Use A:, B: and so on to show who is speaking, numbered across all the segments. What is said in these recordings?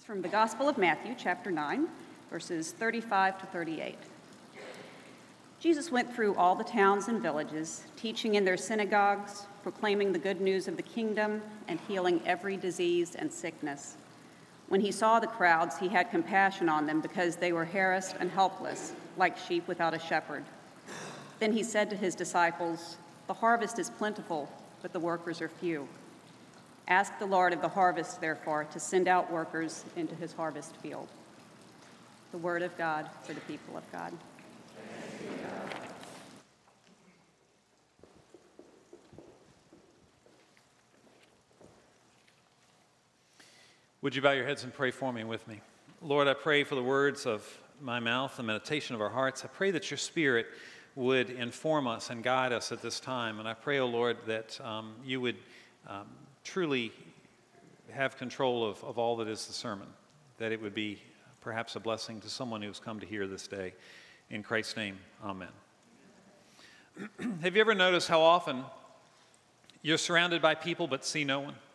A: From the Gospel of Matthew, chapter 9, verses 35 to 38. Jesus went through all the towns and villages, teaching in their synagogues, proclaiming the good news of the kingdom, and healing every disease and sickness. When he saw the crowds, he had compassion on them because they were harassed and helpless, like sheep without a shepherd. Then he said to his disciples, "The harvest is plentiful, but the workers are few. Ask the Lord of the harvest, therefore, to send out workers into his harvest field." The word of God for the people of God.
B: Would you bow your heads and pray for me with me? Lord, I pray for the words of my mouth, the meditation of our hearts. I pray that your Spirit would inform us and guide us at this time. And I pray, O Lord, that you would truly have control of all that is the sermon, that it would be perhaps a blessing to someone who's come to hear this day. In Christ's name, amen. Have you ever noticed how often you're surrounded by people but see no one?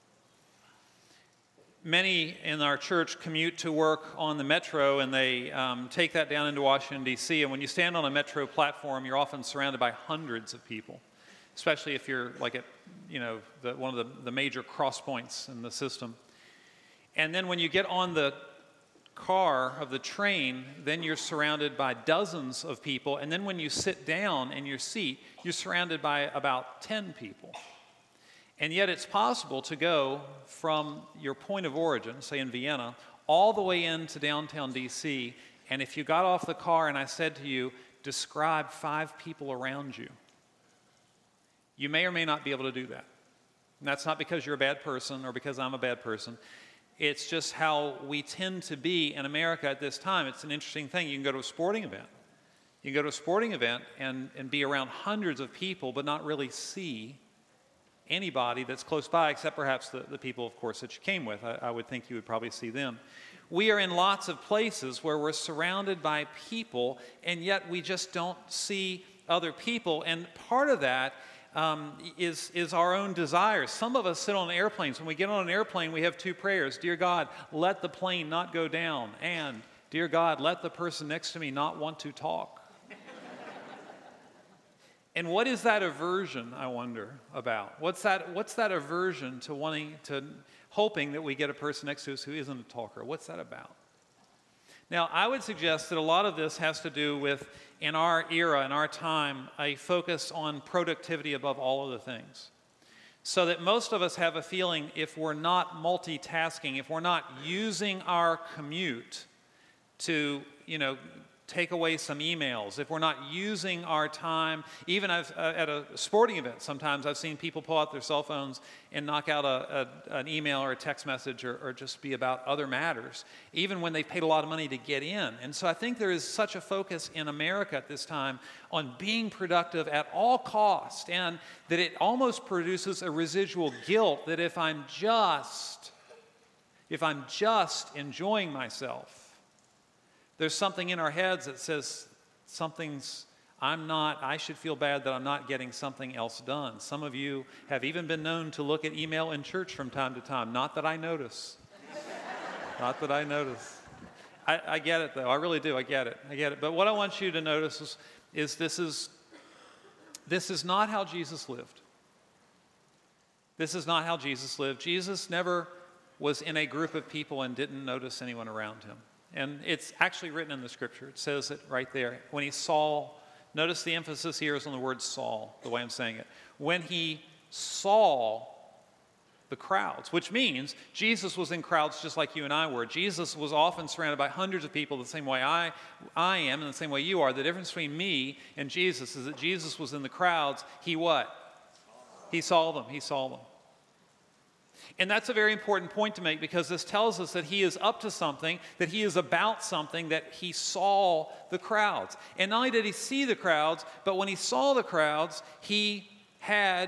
B: Many in our church commute to work on the metro, and they take that down into Washington, D.C., and when you stand on a metro platform, you're often surrounded by hundreds of people, especially if you're like at one of the major cross points in the system. And then when you get on the car of the train, then you're surrounded by dozens of people, and then when you sit down in your seat, you're surrounded by about 10 people. And yet it's possible to go from your point of origin, say in Vienna, all the way into downtown D.C., and if you got off the car and I said to you, describe 5 people around you, you may or may not be able to do that. And that's not because you're a bad person or because I'm a bad person. It's just how we tend to be in America at this time. It's an interesting thing. You can go to a sporting event. You can go to a sporting event and be around hundreds of people but not really see anybody that's close by, except perhaps the people, of course, that you came with. I would think you would probably see them. We are in lots of places where we're surrounded by people, and yet we just don't see other people. And part of that is our own desires. Some of us sit on airplanes. When we get on an airplane, we have 2 prayers. Dear God, let the plane not go down. And, dear God, let the person next to me not want to talk. And what is that aversion, I wonder, about? What's that aversion to hoping that we get a person next to us who isn't a talker? What's that about? Now, I would suggest that a lot of this has to do with, in our era, in our time, a focus on productivity above all other things. So that most of us have a feeling if we're not multitasking, if we're not using our commute to, take away some emails, if we're not using our time, even at a sporting event, sometimes I've seen people pull out their cell phones and knock out an email or a text message or just be about other matters, even when they've paid a lot of money to get in. And so I think there is such a focus in America at this time on being productive at all cost, and that it almost produces a residual guilt that if I'm just enjoying myself, there's something in our heads that says I should feel bad that I'm not getting something else done. Some of you have even been known to look at email in church from time to time. Not that I notice. Not that I notice. I get it, though. I really do. I get it. But what I want you to notice is this is not how Jesus lived. This is not how Jesus lived. Jesus never was in a group of people and didn't notice anyone around him. And it's actually written in the scripture. It says it right there. When he saw, notice the emphasis here is on the word saw, the way I'm saying it. When he saw the crowds, which means Jesus was in crowds just like you and I were. Jesus was often surrounded by hundreds of people the same way I am and the same way you are. The difference between me and Jesus is that Jesus was in the crowds. He what? He saw them. He saw them. And that's a very important point to make, because this tells us that he is up to something, that he is about something, that he saw the crowds. And not only did he see the crowds, but when he saw the crowds, he had,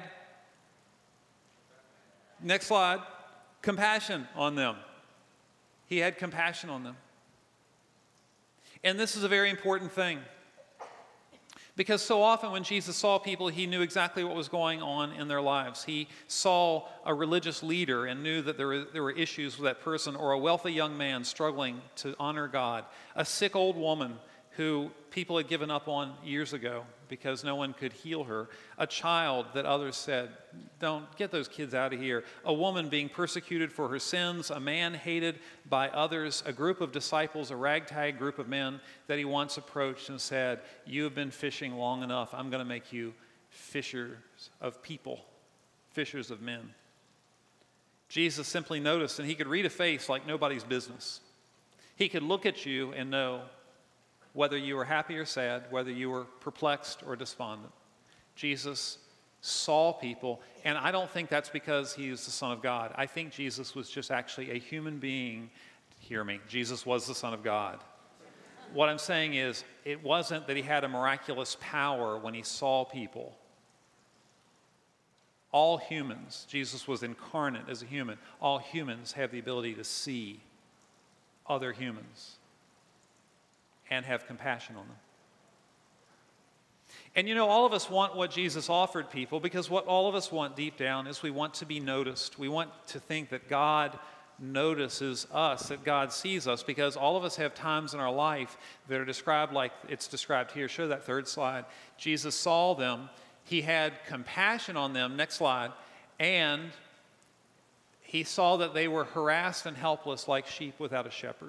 B: next slide, compassion on them. He had compassion on them. And this is a very important thing, Because so often when Jesus saw people, he knew exactly what was going on in their lives. He saw a religious leader and knew that there were issues with that person, or a wealthy young man struggling to honor God, a sick old woman who people had given up on years ago because no one could heal her, a child that others said, don't get those kids out of here, a woman being persecuted for her sins, a man hated by others, a group of disciples, a ragtag group of men that he once approached and said, you have been fishing long enough, I'm going to make you fishers of people, fishers of men. Jesus simply noticed, and he could read a face like nobody's business. He could look at you and know whether you were happy or sad, whether you were perplexed or despondent. Jesus saw people, and I don't think that's because he is the Son of God. I think Jesus was just actually a human being. Hear me, Jesus was the Son of God. What I'm saying is, it wasn't that he had a miraculous power when he saw people. All humans, Jesus was incarnate as a human, all humans have the ability to see other humans and have compassion on them. And you know, all of us want what Jesus offered people, because what all of us want deep down is we want to be noticed. We want to think that God notices us, that God sees us, because all of us have times in our life that are described like it's described here. Show that third slide. Jesus saw them. He had compassion on them. Next slide. And he saw that they were harassed and helpless like sheep without a shepherd.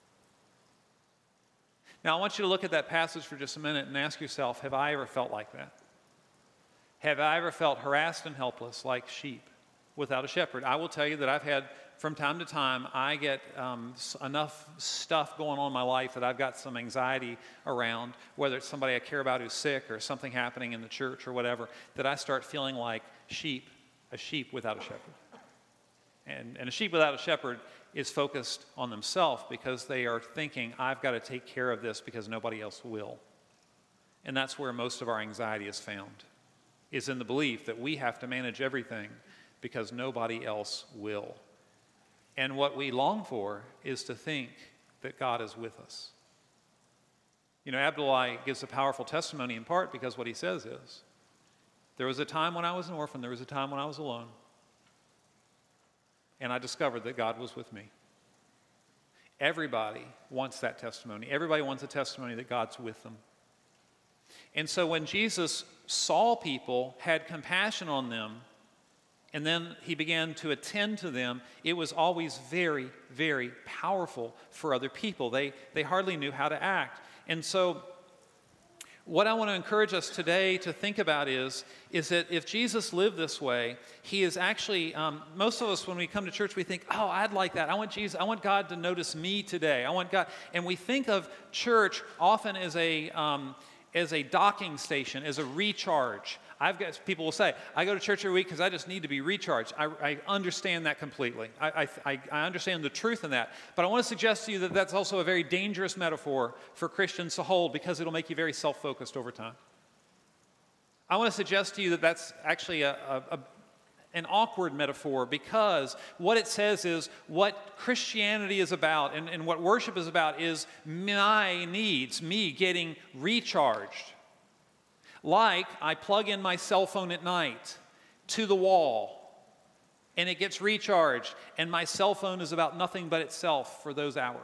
B: Now, I want you to look at that passage for just a minute and ask yourself, have I ever felt like that? Have I ever felt harassed and helpless like sheep without a shepherd? I will tell you that I've had, from time to time, I get enough stuff going on in my life that I've got some anxiety around, whether it's somebody I care about who's sick or something happening in the church or whatever, that I start feeling like a sheep without a shepherd. And a sheep without a shepherd is focused on themselves because they are thinking, I've got to take care of this because nobody else will. And that's where most of our anxiety is found, is in the belief that we have to manage everything because nobody else will. And what we long for is to think that God is with us. You know, Abdullah gives a powerful testimony in part because what he says is, there was a time when I was an orphan, there was a time when I was alone, and I discovered that God was with me. Everybody wants that testimony. Everybody wants a testimony that God's with them. And so when Jesus saw people, had compassion on them, and then he began to attend to them, it was always very, very powerful for other people. They hardly knew how to act. And so what I want to encourage us today to think about is that if Jesus lived this way, he is actually, most of us when we come to church, we think, oh, I'd like that. I want God to notice me today. I want God, and we think of church often as a docking station, as a recharge. People will say, I go to church every week because I just need to be recharged. I understand that completely. I understand the truth in that. But I want to suggest to you that that's also a very dangerous metaphor for Christians to hold because it'll make you very self-focused over time. I want to suggest to you that that's actually an awkward metaphor, because what it says is what Christianity is about and what worship is about is my needs, me getting recharged. Like I plug in my cell phone at night to the wall and it gets recharged, and my cell phone is about nothing but itself for those hours.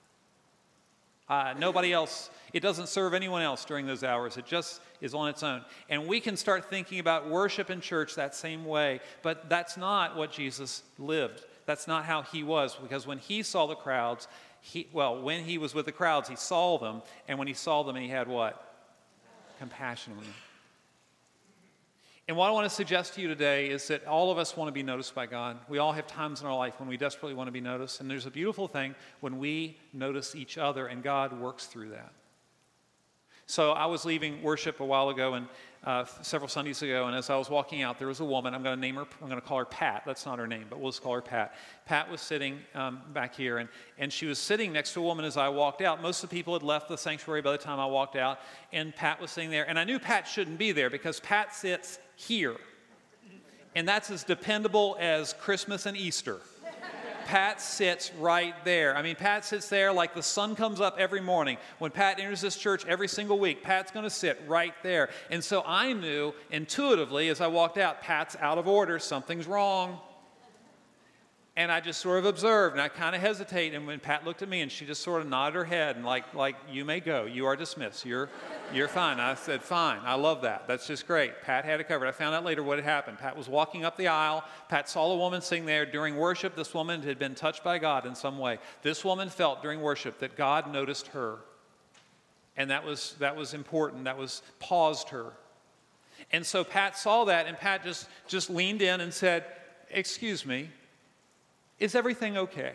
B: Nobody else, it doesn't serve anyone else during those hours. It just is on its own. And we can start thinking about worship in church that same way, but that's not what Jesus lived. That's not how he was, because when he saw the crowds, when he was with the crowds, he saw them, and when he saw them, he had what? Compassion on them. And what I want to suggest to you today is that all of us want to be noticed by God. We all have times in our life when we desperately want to be noticed, and there's a beautiful thing when we notice each other, and God works through that. So I was leaving worship a while ago, and several Sundays ago, and as I was walking out, there was a woman. I'm going to call her Pat. That's not her name, but we'll just call her Pat. Pat was sitting back here, and she was sitting next to a woman as I walked out. Most of the people had left the sanctuary by the time I walked out, and Pat was sitting there. And I knew Pat shouldn't be there because Pat sits here, and that's as dependable as Christmas and Easter. Pat sits right there. I mean, Pat sits there like the sun comes up every morning. When Pat enters this church every single week, Pat's going to sit right there. And so I knew intuitively as I walked out, Pat's out of order, something's wrong. And I just sort of observed, and I kind of hesitate. And when Pat looked at me, and she just sort of nodded her head, and like you may go. You are dismissed. You're fine. I said, fine. I love that. That's just great. Pat had it covered. I found out later what had happened. Pat was walking up the aisle. Pat saw a woman sitting there. During worship, this woman had been touched by God in some way. This woman felt during worship that God noticed her. And that was important. That was paused her. And so Pat saw that, and Pat just leaned in and said, excuse me, is everything okay?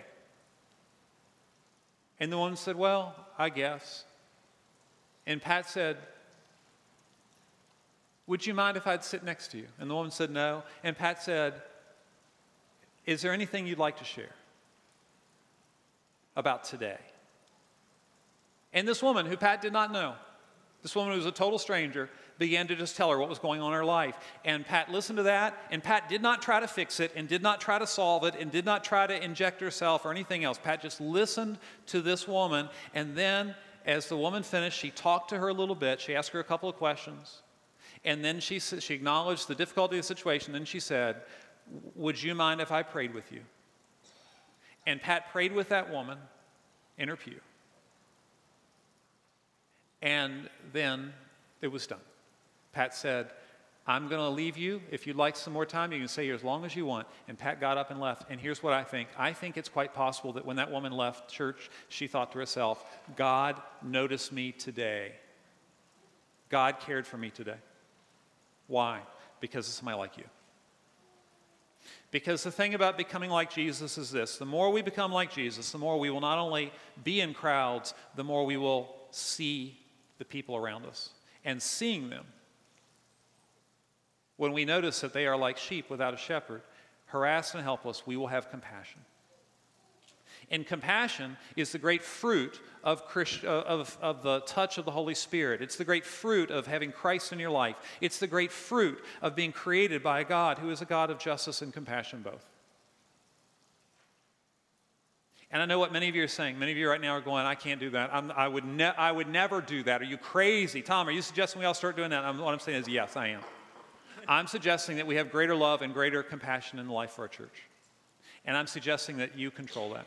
B: And the woman said, well, I guess. And Pat said, would you mind if I'd sit next to you? And the woman said, no. And Pat said, is there anything you'd like to share about today? And this woman, who Pat did not know, this woman who was a total stranger, began to just tell her what was going on in her life. And Pat listened to that, and Pat did not try to fix it, and did not try to solve it, and did not try to inject herself or anything else. Pat just listened to this woman, and then as the woman finished, she talked to her a little bit. She asked her a couple of questions, and then she acknowledged the difficulty of the situation. Then she said, would you mind if I prayed with you? And Pat prayed with that woman in her pew. And then it was done. Pat said, I'm going to leave you. If you'd like some more time, you can stay here as long as you want. And Pat got up and left. And here's what I think. I think it's quite possible that when that woman left church, she thought to herself, God noticed me today. God cared for me today. Why? Because of somebody like you. Because the thing about becoming like Jesus is this. The more we become like Jesus, the more we will not only be in crowds, the more we will see the people around us. And seeing them, when we notice that they are like sheep without a shepherd, harassed and helpless, we will have compassion. And compassion is the great fruit of the touch of the Holy Spirit. It's the great fruit of having Christ in your life. It's the great fruit of being created by a God who is a God of justice and compassion both. And I know what many of you are saying. Many of you right now are going, I can't do that. I would never do that. Are you crazy? Tom, are you suggesting we all start doing that? What I'm saying is, yes, I am. I'm suggesting that we have greater love and greater compassion in the life of our church. And I'm suggesting that you control that.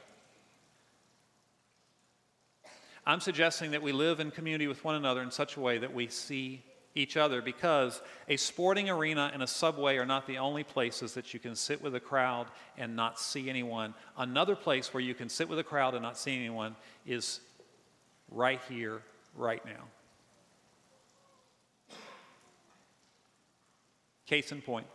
B: I'm suggesting that we live in community with one another in such a way that we see each other, because a sporting arena and a subway are not the only places that you can sit with a crowd and not see anyone. Another place where you can sit with a crowd and not see anyone is right here, right now. Case in point.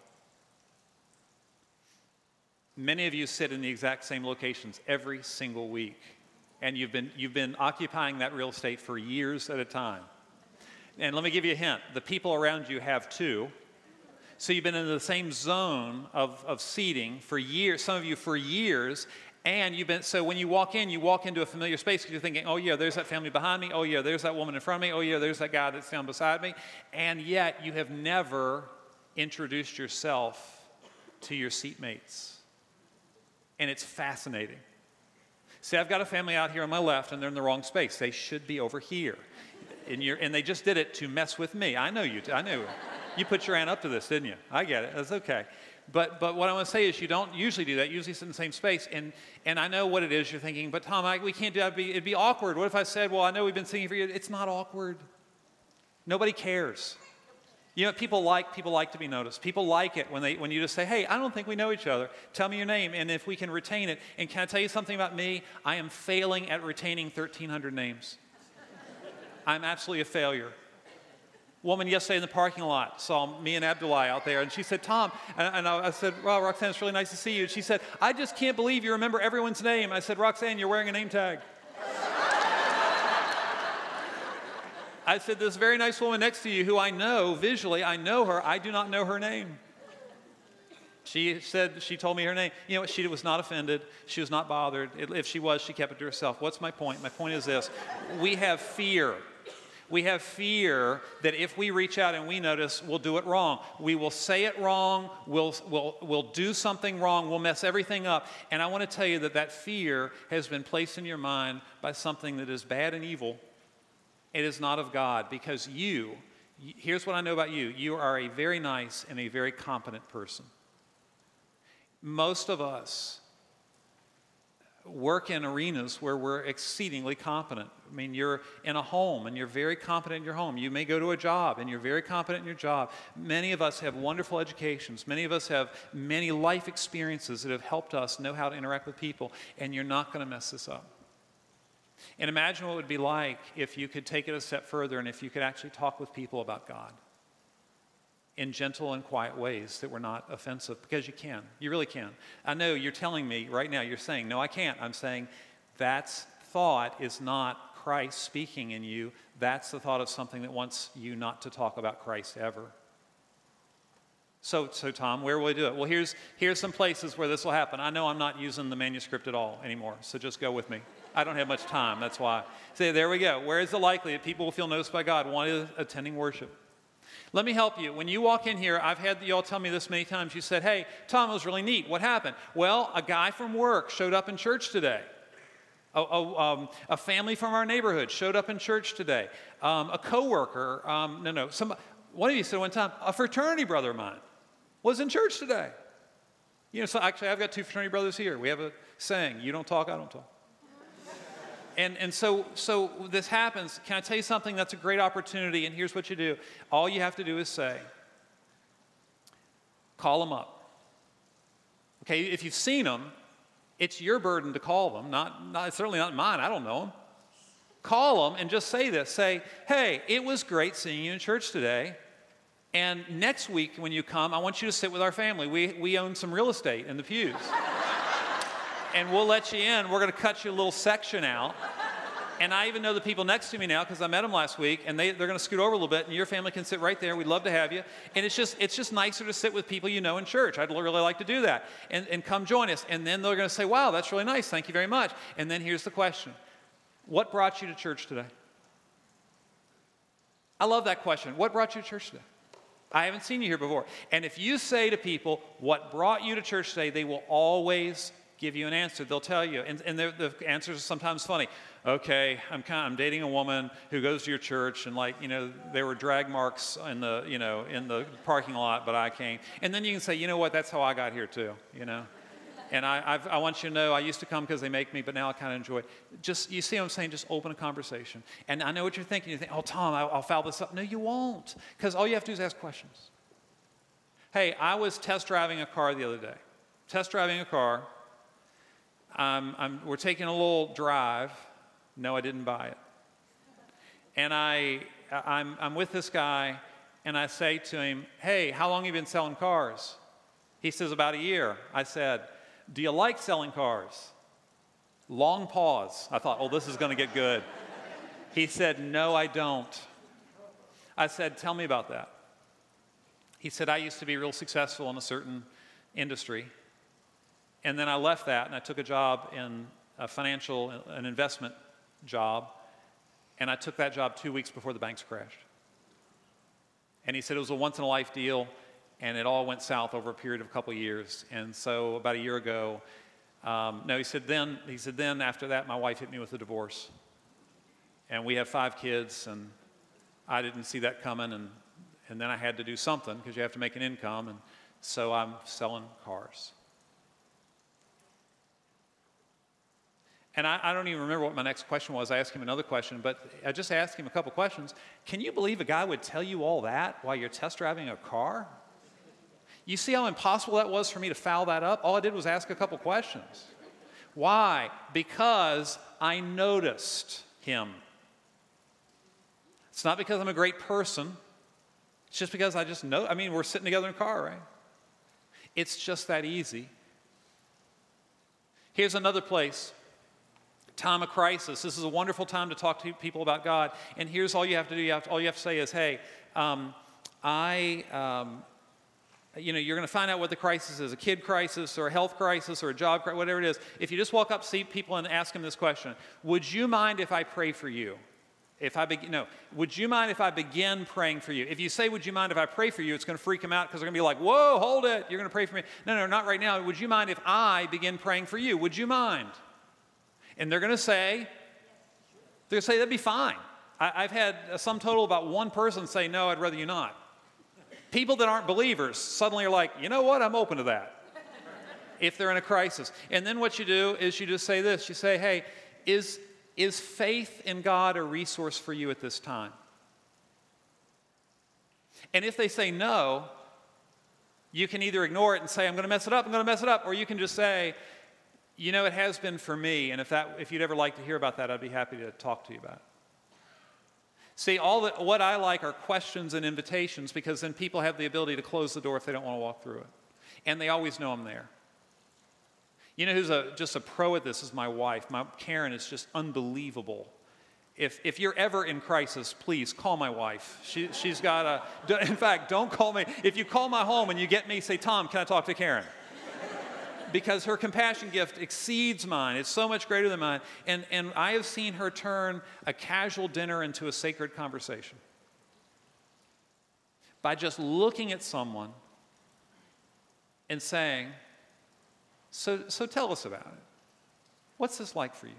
B: Many of you sit in the exact same locations every single week, and you've been occupying that real estate for years at a time. And let me give you a hint. The people around you have too. So you've been in the same zone of seating for years, some of you for years, and so when you walk into a familiar space because you're thinking, oh yeah, there's that family behind me, oh yeah, there's that woman in front of me, oh yeah, there's that guy that's down beside me, and yet you have never introduced yourself to your seatmates. And it's fascinating. See, I've got a family out here on my left, and they're in the wrong space. They should be over here. And they just did it to mess with me. I know you. I knew. You put your hand up to this, didn't you? I get it. That's okay. But what I want to say is you don't usually do that. You usually sit in the same space. And I know what it is you're thinking, but Tom, we can't do that. It'd be awkward. What if I said, well, I know we've been singing for you. It's not awkward. Nobody cares. You know, people like to be noticed. People like it when you just say, hey, I don't think we know each other. Tell me your name, and if we can retain it. And can I tell you something about me? I am failing at retaining 1,300 names. I'm absolutely a failure. Woman yesterday in the parking lot saw me and Abdullah out there, and she said, Tom, and I said, well, Roxanne, it's really nice to see you. She said, I just can't believe you remember everyone's name. I said, Roxanne, you're wearing a name tag. I said, this very nice woman next to you who I know visually, I know her, I do not know her name. She told me her name. You know what? She was not offended. She was not bothered. If she was, she kept it to herself. What's my point? My point is this. We have fear. We have fear that if we reach out and we notice, we'll do it wrong. We will say it wrong. We'll do something wrong. We'll mess everything up. And I want to tell you that fear has been placed in your mind by something that is bad and evil. It is not of God, because here's what I know about you. You are a very nice and a very competent person. Most of us work in arenas where we're exceedingly competent. I mean, you're in a home and you're very competent in your home. You may go to a job and you're very competent in your job. Many of us have wonderful educations. Many of us have many life experiences that have helped us know how to interact with people, and you're not going to mess this up. And imagine what it would be like if you could take it a step further and if you could actually talk with people about God in gentle and quiet ways that were not offensive, because you can. You really can. I know you're telling me right now, you're saying, no, I can't. I'm saying that thought is not Christ speaking in you. That's the thought of something that wants you not to talk about Christ ever. So Tom, where will we do it? Well, here's some places where this will happen. I know I'm not using the manuscript at all anymore, so just go with me. I don't have much time, that's why. So there we go. Where is the likelihood people will feel noticed by God? One is attending worship. Let me help you. When you walk in here, I've had y'all tell me this many times. You said, hey, Tom, it was really neat. What happened? Well, a guy from work showed up in church today. A family from our neighborhood showed up in church today. A coworker, one of you said one time, a fraternity brother of mine was in church today. So actually, I've got two fraternity brothers here. We have a saying, you don't talk, I don't talk. And so this happens. Can I tell you something? That's a great opportunity, and here's what you do. All you have to do is say, call them up. Okay, if you've seen them, it's your burden to call them, not certainly not mine. I don't know them. Call them and just say this. Say, hey, it was great seeing you in church today. And next week when you come, I want you to sit with our family. We own some real estate in the pews. And we'll let you in. We're going to cut you a little section out. And I even know the people next to me now because I met them last week, and they're going to scoot over a little bit, and your family can sit right there. We'd love to have you. And it's just nicer to sit with people you know in church. I'd really like to do that. And come join us. And then they're going to say, wow, that's really nice. Thank you very much. And then here's the question. What brought you to church today? I love that question. What brought you to church today? I haven't seen you here before. And if you say to people, what brought you to church today, they will always give you an answer. They'll tell you, and the answers are sometimes funny. Okay, I'm dating a woman who goes to your church, and there were drag marks in the parking lot, but I came. And then you can say, you know what? That's how I got here too. And I want you to know I used to come because they make me, but now I kind of enjoy it. Just, you see what I'm saying? Just open a conversation. And I know what you're thinking. You think, oh, Tom, I'll foul this up. No, you won't, because all you have to do is ask questions. Hey, I was test driving a car the other day. We're taking a little drive. No, I didn't buy it. And I'm with this guy, and I say to him, hey, how long have you been selling cars? He says, about a year. I said, do you like selling cars? Long pause. I thought, oh, this is going to get good. He said, no, I don't. I said, tell me about that. He said, I used to be real successful in a certain industry. And then I left that, and I took a job in an investment job, and I took that job 2 weeks before the banks crashed. And he said it was a once-in-a-life deal, and it all went south over a period of a couple of years. And so about a year ago, he said then after that, my wife hit me with a divorce. And we have 5 kids, and I didn't see that coming, and then I had to do something because you have to make an income, and so I'm selling cars. And I don't even remember what my next question was. I asked him another question, but I just asked him a couple questions. Can you believe a guy would tell you all that while you're test driving a car? You see how impossible that was for me to foul that up? All I did was ask a couple questions. Why? Because I noticed him. It's not because I'm a great person. It's just because I just know. I mean, we're sitting together in a car, right? It's just that easy. Here's another place. Time of crisis. This is a wonderful time to talk to people about God. And here's all you have to do. All you have to say is, hey, you're going to find out what the crisis is, a kid crisis or a health crisis or a job crisis, whatever it is. If you just walk up, see people and ask them this question, would you mind if I pray for you? Would you mind if I begin praying for you? If you say, would you mind if I pray for you, it's going to freak them out because they're going to be like, whoa, hold it. You're going to pray for me. No, not right now. Would you mind if I begin praying for you? Would you mind? And they're going to say, that'd be fine. I've had a sum total about one person say, no, I'd rather you not. People that aren't believers suddenly are like, you know what? I'm open to that. If they're in a crisis. And then what you do is you just say this. You say, hey, is faith in God a resource for you at this time? And if they say no, you can either ignore it and say, I'm going to mess it up, or you can just say, it has been for me, and if you'd ever like to hear about that, I'd be happy to talk to you about it. See, what I like are questions and invitations, because then people have the ability to close the door if they don't want to walk through it. And they always know I'm there. You know who's just a pro at this is my wife. Karen is just unbelievable. If you're ever in crisis, please call my wife. She's got in fact, don't call me. If you call my home and you get me, say, Tom, can I talk to Karen? Because her compassion gift exceeds mine. It's so much greater than mine. And I have seen her turn a casual dinner into a sacred conversation. By just looking at someone and saying, so tell us about it. What's this like for you?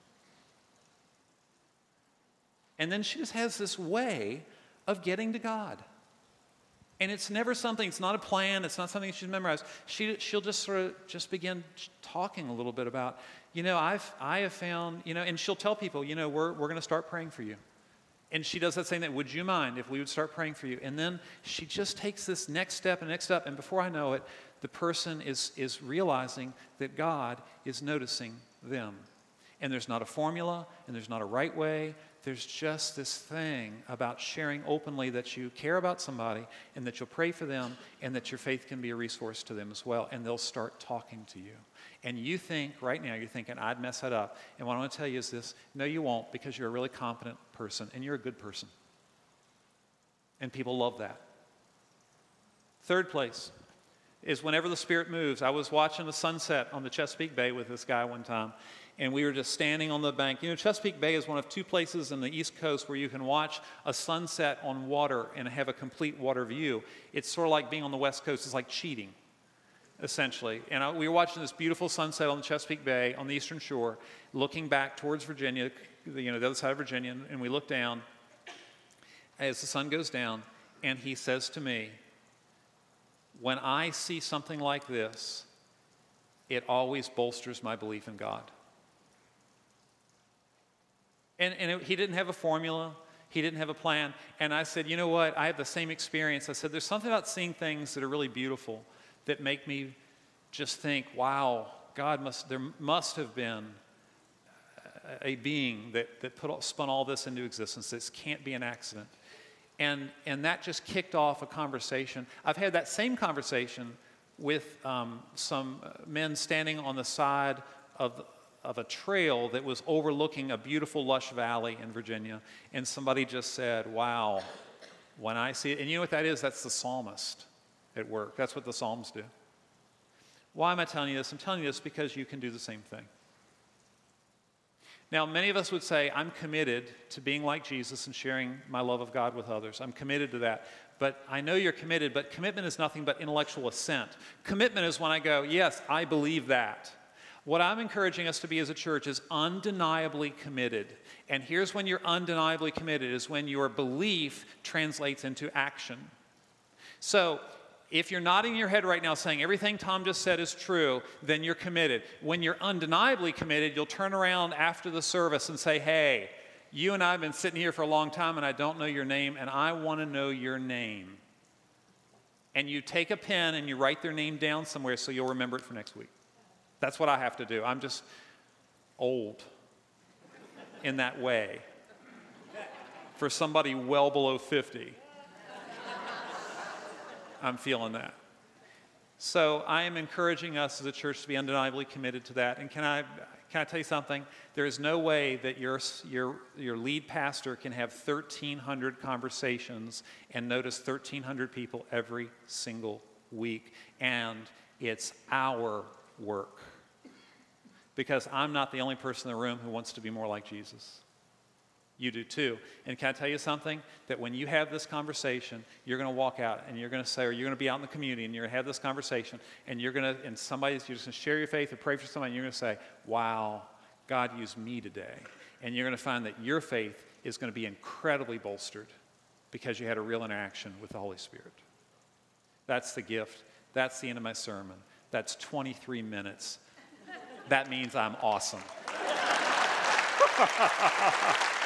B: And then she just has this way of getting to God. And it's never something, it's not a plan, it's not something she's memorized. She'll just sort of just begin talking a little bit about, I have found, and she'll tell people, we're going to start praying for you. And she does that same thing. Would you mind if we would start praying for you? And then she just takes this next step, and before I know it, the person is realizing that God is noticing them. And there's not a formula, and there's not a right way. There's just this thing about sharing openly that you care about somebody, and that you'll pray for them, and that your faith can be a resource to them as well. And they'll start talking to you. And you think, right now, you're thinking, I'd mess that up. And what I want to tell you is this: no, you won't, because you're a really competent person, and you're a good person. And people love that. Third place is whenever the Spirit moves. I was watching the sunset on the Chesapeake Bay with this guy one time, and we were just standing on the bank. Chesapeake Bay is one of two places on the East Coast where you can watch a sunset on water and have a complete water view. It's sort of like being on the West Coast. It's like cheating, essentially. And we were watching this beautiful sunset on the Chesapeake Bay on the eastern shore, looking back towards Virginia, the other side of Virginia, and we look down as the sun goes down, and he says to me, when I see something like this, it always bolsters my belief in God. And he didn't have a formula. He didn't have a plan. And I said, you know what? I have the same experience. I said, there's something about seeing things that are really beautiful that make me just think, wow, there must have been a being that spun all this into existence. This can't be an accident. And that just kicked off a conversation. I've had that same conversation with some men standing on the side of a trail that was overlooking a beautiful, lush valley in Virginia. And somebody just said, wow, when I see it. And you know what that is? That's the psalmist at work. That's what the Psalms do. Why am I telling you this? I'm telling you this because you can do the same thing. Now, many of us would say, I'm committed to being like Jesus and sharing my love of God with others. I'm committed to that. But I know you're committed, but commitment is nothing but intellectual assent. Commitment is when I go, yes, I believe that. What I'm encouraging us to be as a church is undeniably committed. And here's when you're undeniably committed, is when your belief translates into action. So, if you're nodding your head right now saying everything Tom just said is true, then you're committed. When you're undeniably committed, you'll turn around after the service and say, hey, you and I have been sitting here for a long time and I don't know your name and I want to know your name. And you take a pen and you write their name down somewhere so you'll remember it for next week. That's what I have to do. I'm just old in that way for somebody well below 50. I'm feeling that. So I am encouraging us as a church to be undeniably committed to that. And can I tell you something? There is no way that your lead pastor can have 1,300 conversations and notice 1,300 people every single week. And it's our work. Because I'm not the only person in the room who wants to be more like Jesus. You do too. And can I tell you something? That when you have this conversation, you're going to walk out and you're going to say, or you're going to be out in the community and you're going to have this conversation and you're just going to share your faith or pray for somebody and you're going to say, wow, God used me today. And you're going to find that your faith is going to be incredibly bolstered because you had a real interaction with the Holy Spirit. That's the gift. That's the end of my sermon. That's 23 minutes. That means I'm awesome.